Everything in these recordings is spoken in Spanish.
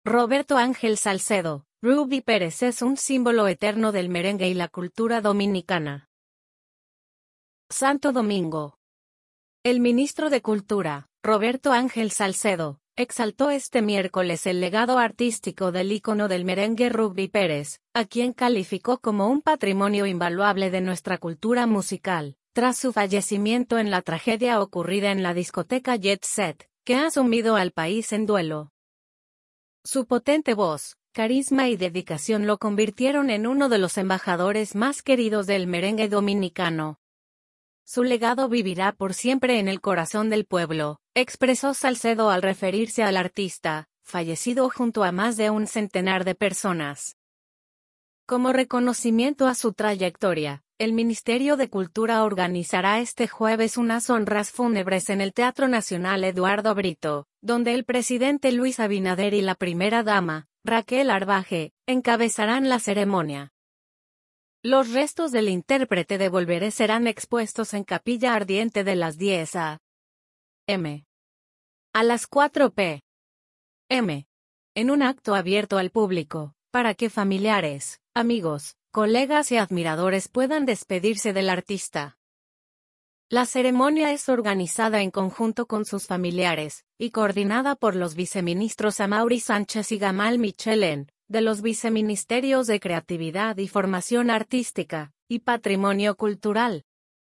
Roberto Ángel Salcedo, Ruby Pérez es un símbolo eterno del merengue y la cultura dominicana. Santo Domingo. El ministro de Cultura, Roberto Ángel Salcedo, exaltó este miércoles el legado artístico del ícono del merengue Ruby Pérez, a quien calificó como un patrimonio invaluable de nuestra cultura musical, tras su fallecimiento en la tragedia ocurrida en la discoteca Jet Set, que ha sumido al país en duelo. Su potente voz, carisma y dedicación lo convirtieron en uno de los embajadores más queridos del merengue dominicano. Su legado vivirá por siempre en el corazón del pueblo, expresó Salcedo al referirse al artista, fallecido junto a más de un centenar de personas. Como reconocimiento a su trayectoria, el Ministerio de Cultura organizará este jueves unas honras fúnebres en el Teatro Nacional Eduardo Brito, donde el presidente Luis Abinader y la primera dama, Raquel Arbaje, encabezarán la ceremonia. Los restos del intérprete de Volveré serán expuestos en Capilla Ardiente de las 10 a.m. a las 4 p.m. en un acto abierto al público, para que familiares, amigos, colegas y admiradores puedan despedirse del artista. La ceremonia es organizada en conjunto con sus familiares, y coordinada por los viceministros Amaury Sánchez y Gamal Michelen, de los viceministerios de Creatividad y Formación Artística, y Patrimonio Cultural.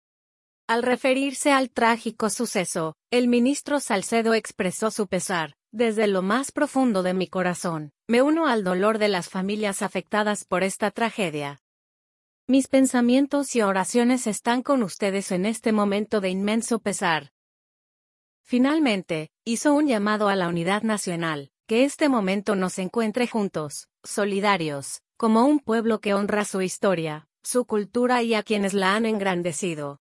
Al referirse al trágico suceso, el ministro Salcedo expresó su pesar: desde lo más profundo de mi corazón, me uno al dolor de las familias afectadas por esta tragedia. Mis pensamientos y oraciones están con ustedes en este momento de inmenso pesar. Finalmente, hizo un llamado a la unidad nacional, que este momento nos encuentre juntos, solidarios, como un pueblo que honra su historia, su cultura y a quienes la han engrandecido.